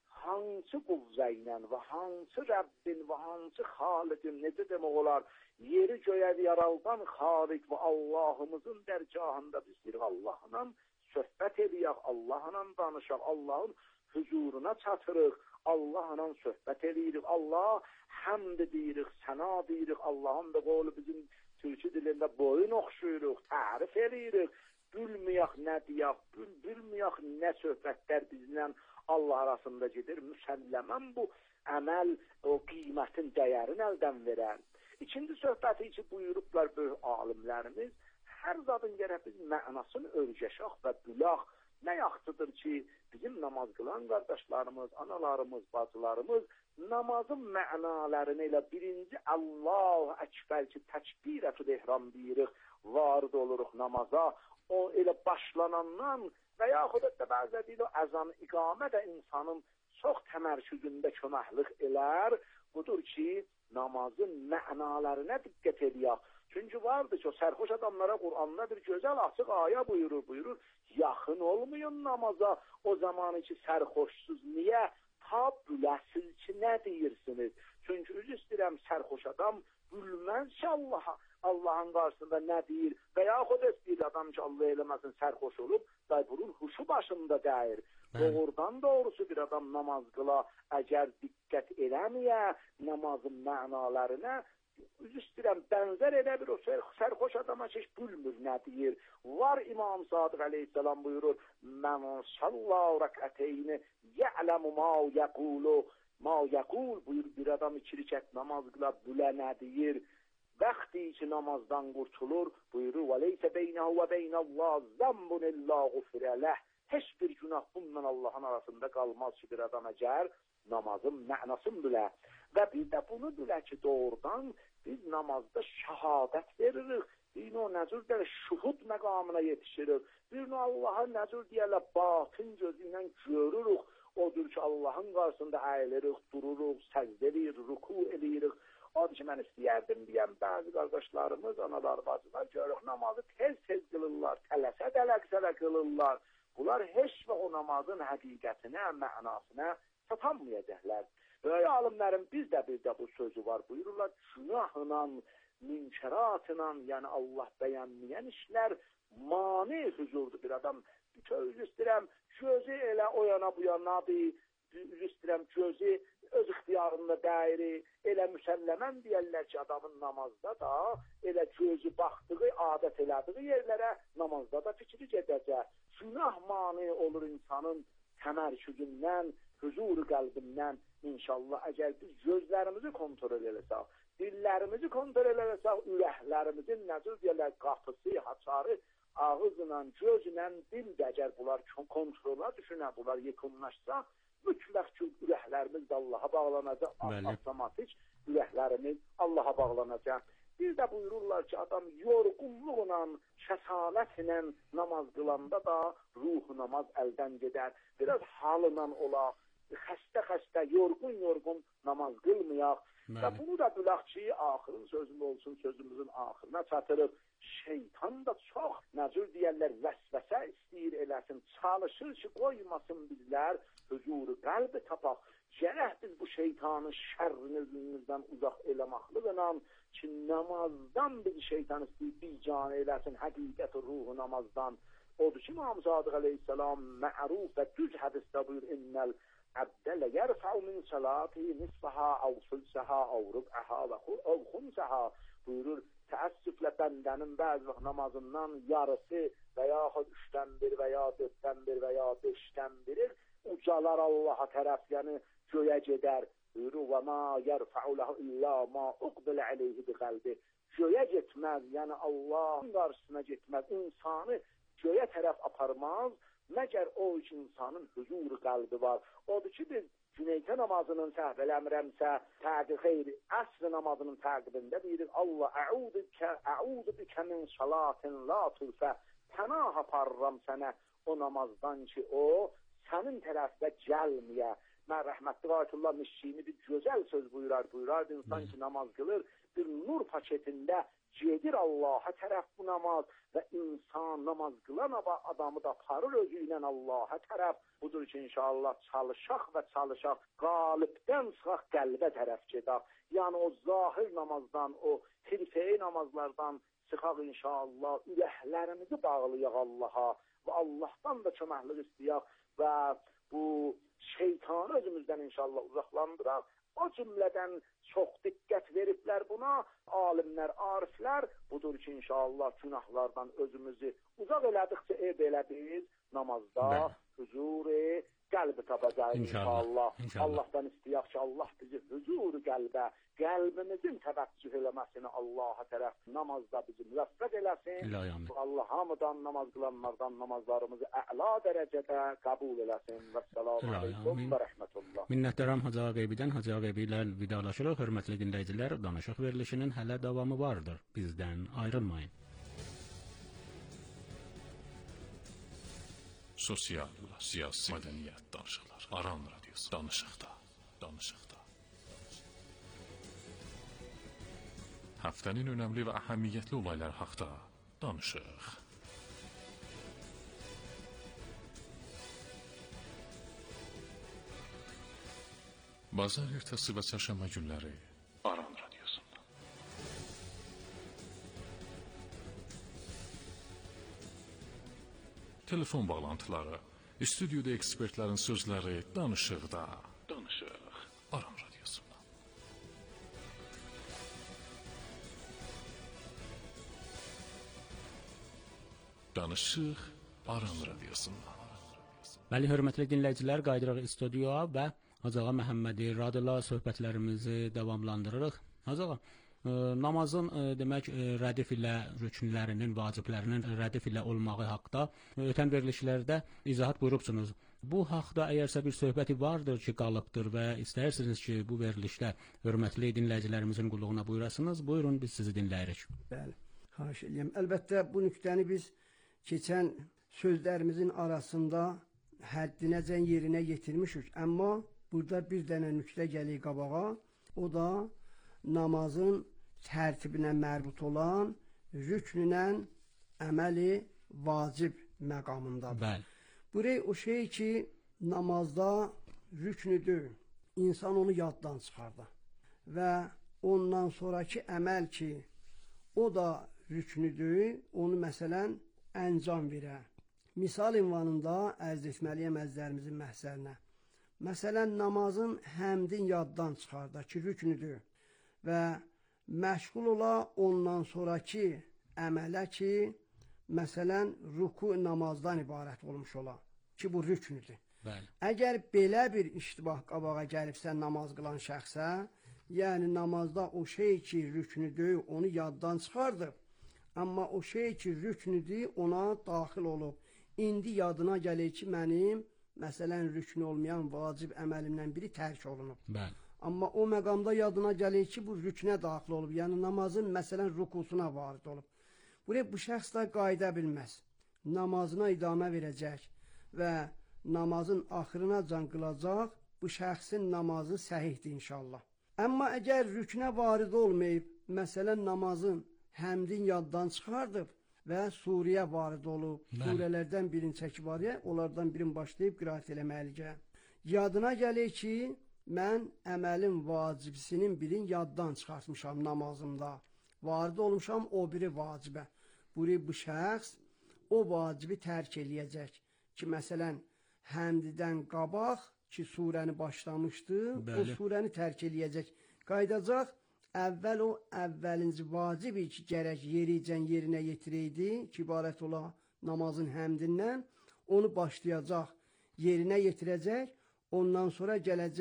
hansı qüvvə ilə və hansı Rəbbin və hansı Xaliqin, necə demək olar, yeri göyə yaraldan Xaliq və Allahımızın dərgahında biz deyirik, Allahla söhbət edəyək, Allahla danışaq, Allahın huzuruna çatırıq, Allahla söhbət edirik, Allah həmd deyirik, səna deyirik, Allahın da qolu bizim türkü dilində boyun oxşuyuruq, tərif edirik, bilməyək nə deyək, bilməyək nə söhbətlər bizlə Allah arasında gedir, müsəlləmən bu əməl o qiymətin dəyərini əldən verər. İkinci söhbəti ki, buyurublar böyük alimlərimiz, hər zadın gərək biz mənasını öyrəşək və bilək. Nə yaxşıdır ki, bizim namaz qılan qardaşlarımız, analarımız, bacılarımız namazın mənalarını elə birinci Allahu Əkbər ki, təkbirətül ehram deyirik, varid oluruq namaza. O elə başlanandan və yaxud da bəzə deyil, o əzan iqamə də insanın çox təmərküzündə köməklik elər. Budur ki, namazın mənalarına diqqət edək. Çünki vardır ki, o sərxoş adamlara Qur'anda bir gözəl açıq ayə buyurur, yaxın olmayın namaza, o zamanı ki, sərxoşsuz. Niyə? Ta büləsiz ki, nə deyirsiniz? Çünki üzr istəyirəm, sərxoş adam bilməz ki, Allahın qarşısında nə deyir və yaxud istəyir adam ki, Allah eləməsin sərxoş olub, da bunun huşu başında dəyir. Doğrudan doğrusu bir adam namaz qıla, əgər diqqət eləməyə namazın mənalarına, üzr istəyirəm, bənzər elə bir o sərxoş adama ki, bilmir nə deyir. Var İmam Sadiq əleyhissalam buyurur, mən sallallahu rəkəteyni ya'ləmu ma yəqul buyur, bir adam 2 rükət namaz qıla, bilə nə deyir. Vaxtı ki, namazdan qurtulur, buyurur, və leysə beynəhu və beynəllah zəmbun illə qufirələh. Heç bir günah bununla Allahın arasında qalmaz ki, bir adam əgər namazın mənasını bilə. Və bir də bunu bilə ki, doğrudan biz namazda şəhadət veririk. Bir o nəzür deyələ şuhud məqamına yetişirik. Bir o Allaha nəzür deyələ batın gözü ilə görürük. Odur ki, Allahın qarşısında əyilərik, dururuq, səcdə edirik, ruku edirik. Odur ki, mən istəyərdim deyəm, bəzi qardaşlarımız, analar, bacılar görürük, namazı tez-tez qılırlar, tələsə qılırlar. Bunlar heç və o namazın həqiqətinə, mənasına satamayacaqlar. Böyük alimlərin bir də bu sözü var, buyururlar, günahla, münkeratla, yəni Allah bəyənməyən işlər mani huzurdur bir adam. Söz istəyirəm, gözü elə o yana bu yana bir, istəyirəm, gözü öz ixtiyarında dəyiri, elə müsəlləmən deyərlər ki, adamın namazda da, elə gözü baxdığı, adət elədiği yerlərə namazda da fikri gedəcək. Günah mani olur insanın təmərküzündən, huzur qəlbindən. İnşallah, əgər biz gözlərimizi kontrol eləsək, dillərimizi kontrol eləsək, ürəklərimizin nəzir deyərlər, qapısı, haçarı, ağızla, gözlə, dil də əgər bunlar kontrola düşünə, bunlar yekunlaşsa, mütləq ki, ürəklərimiz də Allaha bağlanacaq, avtomatik ürəklərimiz Allaha bağlanacaq. Bir də buyururlar ki, adam yorğunluqla, şəsalətlə namaz qılanda da ruhu namaz əldən gedər. Biraz halından olaq, xəstə, yorğun namaz qılmayaq. Və bunu da bilək ki, axırın sözüm olsun, sözümüzün axırına çatırıq. Şeytan da çox, nəzir deyərlər, vəsvəsə istəyir eləsin, çalışır ki, qoymasın bizlər, huzuru qəlbi tapaq. Gərək biz bu şeytanın şərrini özümüzdən uzaq eləmaqlıqla ki, namazdan bizi şeytan istəyir, bicanə eləsin, həqiqət ruhu namazdan. Odur ki, İmam Sadiq əleyhissalam məruf və düz hədisdə buyur, innəl əbdə lə yərfəu min salati nisfəhə, əv sülsəhə, əv rübəhə və xumsəhə buyurur. Təəssüflə bəndənin bəzi vaxt namazından yarısı və yaxud 3-dən 1 və ya 4-dən 1 və ya 5-dən 1 ucalar Allaha tərəf, yəni göyə gedər. buyurur və ma yerfa'u lehu illa ma uqbil aleyhi bi qalbi. Göyə getməz, yəni Allahın qarşısına getməz, insanı göyə tərəf aparmaz, məgər o üç insanın huzur qəlbi var. Odur ki, biz Cüneydə namazının səhv eləmirəmsə, təqib xeyri, əsr namazının təqibində deyirik, Allah, əudu bikə min salatin la turfə, pənah aparıram sənə o namazdan ki, o sənin tərəfdə gəlməyə. Mən rəhmətli Ayətullah Mişşini bir gözəl söz buyurardı, insan ki, namaz qılır, bir nur paketində gedir Allaha tərəf bu namaz və insan namaz qılan adamı da aparır özü ilə Allaha tərəf. Budur ki, inşallah çalışaq və çalışaq, qalibdən çıxaq qəlbə tərəf gedək. Yəni o zahir namazdan, o xilfəyi namazlardan çıxaq inşallah, ürəklərimizi bağlayaq Allaha və Allahdan da köməklik istəyək və bu şeytanı özümüzdən inşallah uzaqlandıraq. O cümlədən çox diqqət veriblər buna, alimlər, ariflər. Budur ki, inşallah günahlardan özümüzü uzaq elədikcə elə biz namazda huzuru qəlbi tapacaq inşallah. Allahdan istəyək ki, Allah bizi huzuru qəlbə, qəlbimizin təvəccüh eləməsini Allaha tərəf namazda bizi müvəffəq eləsin. Allah hamıdan namaz qılanlardan namazlarımızı əla dərəcədə qəbul eləsin. Vəssalamu aleykum və rəhmətullah. Minnətdaram Hacı Ağabeyidən. Hacı Ağabeyi ilə vidalaşırıq. Hörmətli dinləyicilər, danışıq verilişinin hələ davamı vardır. Bizdən ayrılmayın. Sosial, siyasi, mədəniyyət danışıqlar. Aran radiosu danışıqda. Həftənin önəmli və əhəmiyyətli olaylar haqda danışıq. Bazar ertəsi və çərşənbə günləri Aran radiosunda. Telefon bağlantıları, stüdyoda ekspertlərin sözləri danışıqda. Aran radiosunda. Danışıq Aran radiosunda. Bəli, hörmətli dinləyicilər, qayıdırıq studiyaya və Hacı Ağa Məhəmmədi radiola söhbətlərimizi davamlandırırıq. Hacı Ağa, namazın demək rədif ilə rükünlərinin, vaciblərinin rədif ilə olmağı haqda ötən verilişlərdə izahat buyurubsunuz. Bu haqda əgərsə bir söhbəti vardır ki, qalıbdır və istəyirsiniz ki, bu verilişdə hörmətli dinləyicilərimizin qulluğuna buyurasınız, buyurun, biz sizi dinləyirik. Bəli, xahiş edirəm. Əlbəttə bu nüqtəni biz keçən sözlərimizin arasında həddinəcən yerinə yetirmişik, amma burada bir dənə nüqtə gəlir qabağa, o da namazın tərtibinə mərbut olan rüknünə əməli vacib məqamındadır. Bəli. Buraya o şey ki, namazda rüknüdür, insan onu yaddan çıxardı və ondan sonraki əməl ki, o da rüknüdür, onu məsələn əncam verə. Misal ünvanında ərz etməliyəm əzizlərimizin məhzərinə. Məsələn, namazın həmdin yaddan çıxarda ki, rüknüdür və məşğul ola ondan sonraki əmələ ki, məsələn, ruku namazdan ibarət olmuş ola ki, bu rüknüdür. Bəli. Əgər belə bir iştibah qabağa gəlibsə namaz qılan şəxsə, yəni namazda o şey ki, rüknüdür, onu yaddan çıxardıb, amma o şey ki, rüknüdür, ona daxil olub. İndi yadına gəlir ki, mənim məsələn, rüknü olmayan vacib əməlimdən biri tərk olunub. Bəli. Amma o məqamda yadına gəlir ki, bu rüknə daxil olub, yəni namazın məsələn rukusuna varid olub. Buraya bu şəxs da qayıda bilməz. Namazına idamə verəcək və namazın axırına can qılacaq, bu şəxsin namazı səhihdir inşallah. Amma əgər rüknə varid olmayıb, məsələn, namazın həmdin yaddan çıxardıb və surəyə varid olub, surələrdən birini çəkib araya, onlardan birini başlayıb qiraət eləməliyə. Yadına gəlir ki, mən əməlin vacibisinin birini yaddan çıxartmışam namazımda. Varid olmuşam o biri vacibə. Buraya bu şəxs o vacibi tərk eləyəcək ki, məsələn, həmdidən qabaq ki, surəni başlamışdı, o surəni tərk eləyəcək. Qaydacaq, əvvəl o əvvəlinci vacibi ki, gərək yericən yerinə yetirəydi, ki, ibarət ola namazın həmdindən, onu başlayacaq, yerinə yetirəcək, ondan sonra gələcək,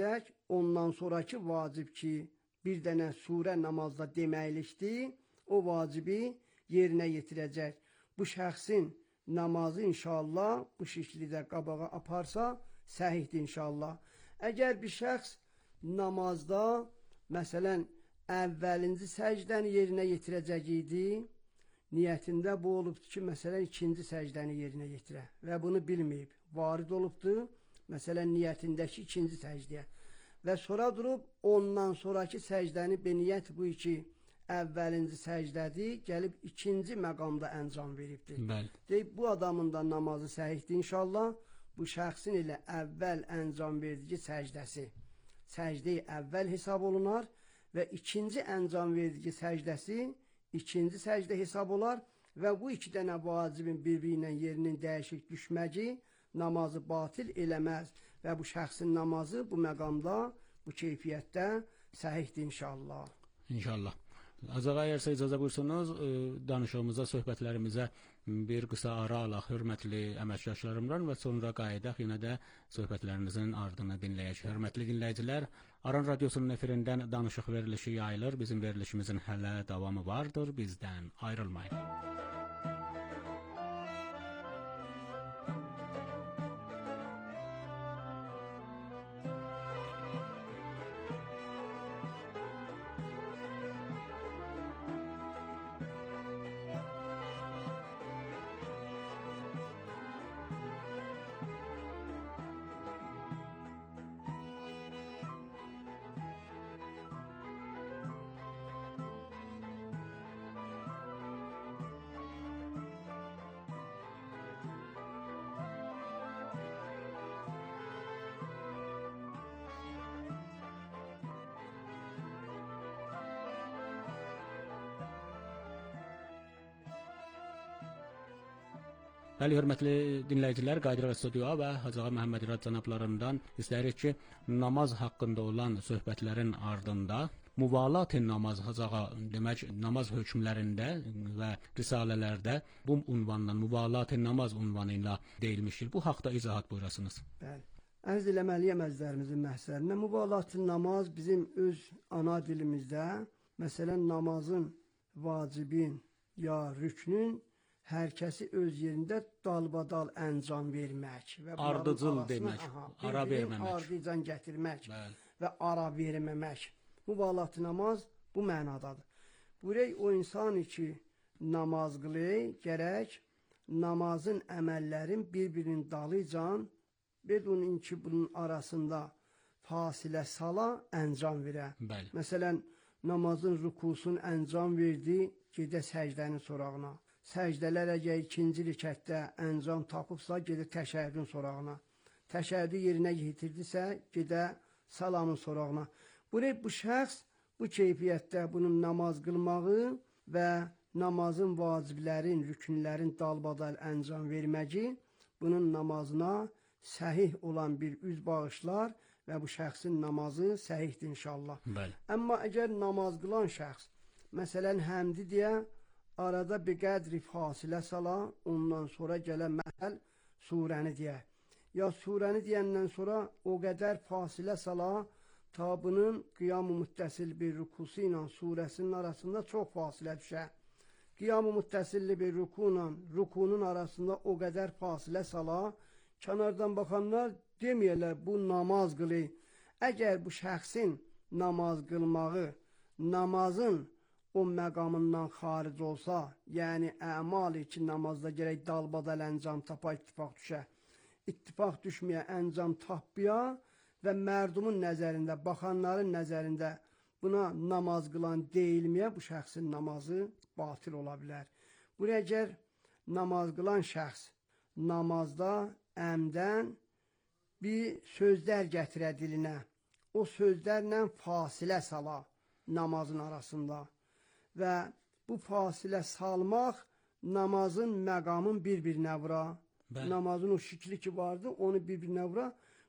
ondan sonraki vacib ki, bir dənə surə namazda deməklikdir, o vacibi yerinə yetirəcək. Bu şəxsin namazı inşallah bu şəkildə qabağa aparsa, səhihdir inşallah. Əgər bir şəxs namazda, məsələn, əvvəlinci səcdəni yerinə yetirəcək idi, niyyətində bu olubdur ki, məsələn, ikinci səcdəni yerinə yetirə və bunu bilməyib, varid olubdur, məsələn, niyyətindəki ikinci səcdiyə və sonra durub, ondan sonraki səcdəni beniyyət bu ki, əvvəlinci səcdədir, gəlib ikinci məqamda əncam veribdir. Deyib, bu adamın da namazı səhihdir inşallah, bu şəxsin ilə əvvəl əncam verdiyi səcdəsi, səcdə-i əvvəl hesab olunar və ikinci əncam verdiyi səcdəsi, ikinci səcdə hesab olar və bu iki dənə vacibin bir-birinin yerinin dəyişik düşməci namazı batil eləməz və bu şəxsin namazı bu məqamda, bu keyfiyyətdə səhihdir inşallah. İnşallah. Azağa əgərsə icazə buyursunuz, danışığımıza, söhbətlərimizə bir qısa ara alaq hörmətli əməkdaşlarımdan və sonra qayıdaq yenə də söhbətlərimizin ardını dinləyək. Hörmətli dinləyicilər, Aran Radiosunun efirindən danışıq verilişi yayılır. Bizim verilişimizin hələ davamı vardır. Bizdən ayrılmayın. Bəli, hörmətli dinləyicilər, qayıdırıq studiyaya və Hacı Ağa Məhəmməd İrad cənablarından istəyirik ki, namaz haqqında olan söhbətlərin ardında müvalat-ı namaz, Hacı Ağa, demək, namaz hökmlərində və risalələrdə bu unvandan, müvalat-ı namaz unvanı ilə deyilmişdir. Bu haqda izahat buyurasınız. Bəli. Ərz eləməliyəm əzizlərimizin məhzərinə. Müvalat-ı namaz bizim öz ana dilimizdə, məsələn, namazın, vacibin ya rüknün hər kəsi öz yerində dalbadal əncam vermək və ardıcıl demək, ara verməmək, ardıcan gətirmək və ara verməmək. Müvalat-ı namaz bu mənadadır. Buraya o insan ki, namaz qılır, gərək namazın əməllərin bir-birinin dalıcan, bedun ki, bunun arasında fasilə sala, əncam verə. Məsələn, namazın rükusun əncam verdi, gedə səcdənin sorağına. Səcdələr əgər ikinci rikətdə əncam tapıbsa, gedə təşəhhüdün sorağına. Təşəhhüdü yerinə yetirdisə, gedə salamın sorağına. Bu şəxs bu keyfiyyətdə bunun namaz qılmağı və namazın vaciblərin, rükünlərin dalbadal əncam verməci bunun namazına səhih olan bir üz bağışlar və bu şəxsin namazı səhihdir inşallah. Amma əgər namaz qılan şəxs, məsələn, həmdi deyə, arada bir qədri fasilə sala, ondan sonra gələn məhəl surəni deyə. Ya surəni deyəndən sonra o qədər fasilə sala, ta bunun qiyam-ı müttəsil bir rükusu ilə surəsinin arasında çox fasilə düşə. Qiyam-ı müttəsilli bir rükunun arasında o qədər fasilə sala, kənardan baxanlar deməyərlər, bu namaz qılı. Əgər bu şəxsin namaz qılmağı, namazın o məqamından xaric olsa, yəni əmal ki, namazda gərək dalbadal əncam tapa, ittifaq düşə. İttifaq düşməyə, əncam tapıya və mərdumun nəzərində, baxanların nəzərində buna namaz qılan deyilməyə bu şəxsin namazı batil ola bilər. Buraya əgər namaz qılan şəxs namazda əmdən bir sözlər gətirə dilinə, o sözlərlə fasilə sala namazın arasında. Və bu fasilə salmaq namazın məqamın bir-birinə vura. Namazın o şikli ki vardı, onu bir-birinə vura.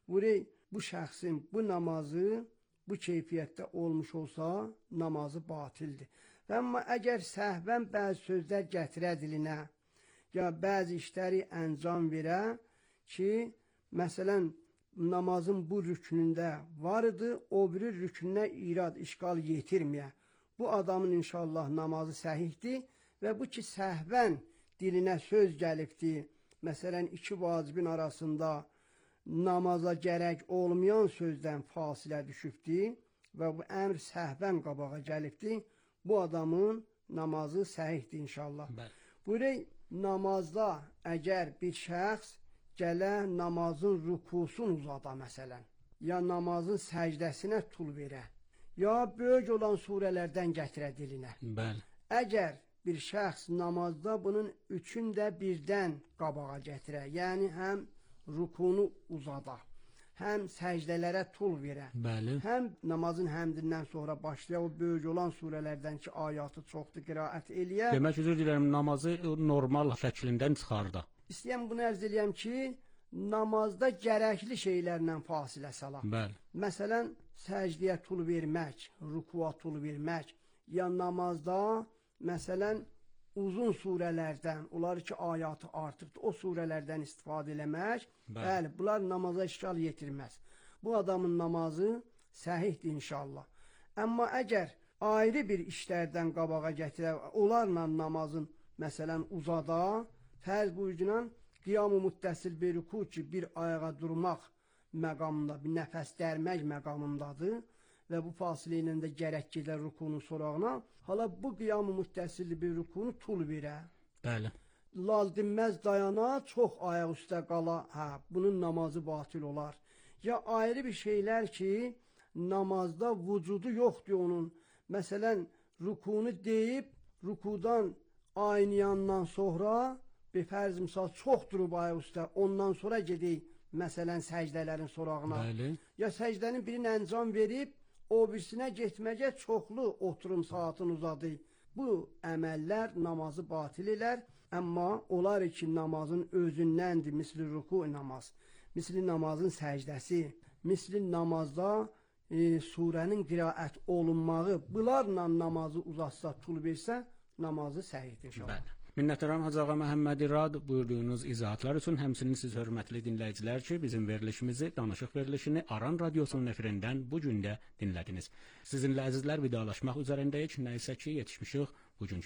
Bu şəxsin bu namazı bu keyfiyyətdə olmuş olsa, namazı batildir. Amma əgər səhvən bəzi sözlər gətirə dilinə, ya bəzi işləri əncam verə ki, məsələn, namazın bu rüknündə var idi, o biri rüknünə irad, işgal yetirməyə. Bu adamın inşallah namazı səhihdir və bu ki səhvən dilinə söz gəlibdir. Məsələn, iki vacibin arasında namaza gərək olmayan sözdən fasilə düşübdir və bu əmr səhvən qabağa gəlibdir. Bu adamın namazı səhihdir inşallah. Buyurək, namazda əgər bir şəxs gələ namazın rükusunu uzada məsələn, ya namazın səcdəsinə tul verə, ya böyük olan surələrdən gətirə dilinə. Əgər bir şəxs namazda bunun üçün də birdən qabağa gətirə, yəni həm rükunu uzada, həm səcdələrə tul verə, həm namazın həmdindən sonra başlaya o böyük olan surələrdən ki, ayatı çoxdur, qiraət eləyə. Demək, üzr diləyirəm, namazı normal şəklindən çıxarda. İstəyəm bunu ərz eləyəm ki, namazda gərəkli şeylərlə fasilə sala. Məsələn, səcdiyə tul vermək, rükua tul vermək, ya namazda, məsələn, uzun surələrdən, onlar ki, ayatı artıqdır, o surələrdən istifadə eləmək, bəli, bunlar namaza işgal yetirməz. Bu adamın namazı səhihdir inşallah. Amma əgər ayrı bir işlərdən qabağa gətirə, onlarla namazın, məsələn, uzada, fərz buyucunan, qiyam-ı müttəsil bir rüku ki, bir ayağa durmaq məqamında, bir nəfəs dərmək məqamındadır və bu fasilə ilə də gərək gedər rükunun sorağına. Hala bu qiyam-ı müttəsil bir rükunu tul verə. Lal dinməz dayana, çox ayaq üstə qala, bunun namazı batil olar. Ya ayrı bir şeylər ki, namazda vücudu yoxdur onun. Məsələn, rükunu deyib, rükudan aynayandan sonra, bir fərz misal çox durub ayaq üstə, ondan sonra gedək, məsələn, səcdələrin sorağına. Ya səcdənin birini əncam verib, o birisinə getməcə çoxlu oturum saatını uzadı. Bu əməllər namazı batil elər, amma olar ki, namazın özündəndir, misli ruku namaz, misli namazın səcdəsi, misli namazda surənin qiraət olunmağı, bunlarla namazı uzatsa, tul versə, namazı səhihdir inşallah. Minnətdaram Hacı Ağa Məhəmməd İrad buyurduğunuz izahatlar üçün. Həmçinin siz hörmətli dinləyicilər ki, bizim verilişimizi, danışıq verilişini Aran Radiosunun efirindən bu gün də dinlədiniz. Sizinlə əzizlər vidalaşmaq üzərindəyik. Nəysə ki, yetişmişik bugünkü